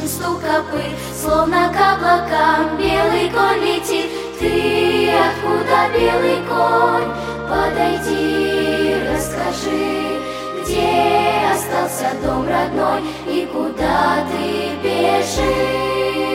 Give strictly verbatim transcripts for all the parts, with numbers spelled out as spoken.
стук копыт, словно к облакам белый конь летит. Ты откуда, белый конь? Подойди, расскажи, где остался дом родной и куда ты бежишь?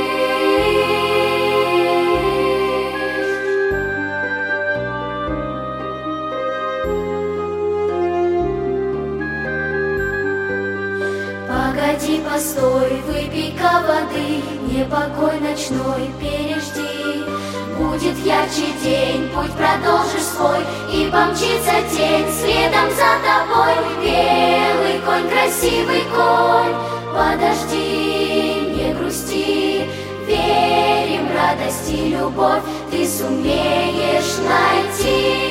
Погоди, постой, выпей-ка воды, непокой ночной пережди. Будет ярче день, путь продолжишь свой, и помчится тень следом за тобой. Белый конь, красивый конь, подожди, не грусти, верим, радость и любовь ты сумеешь найти.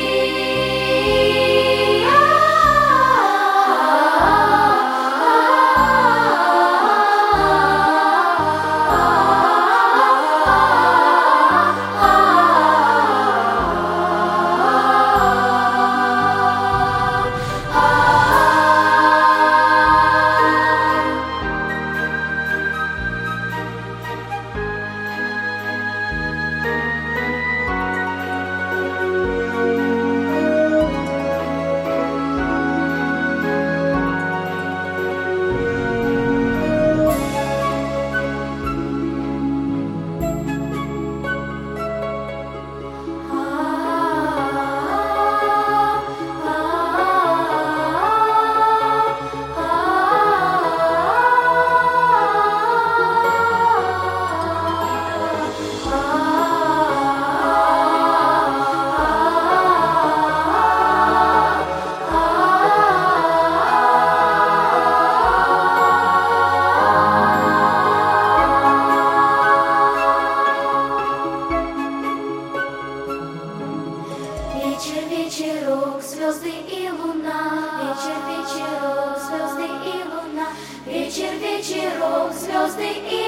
Вечер, вечерок, звезды и луна. Вечер, вечерок, звезды и луна. Вечер, вечерок, звезды и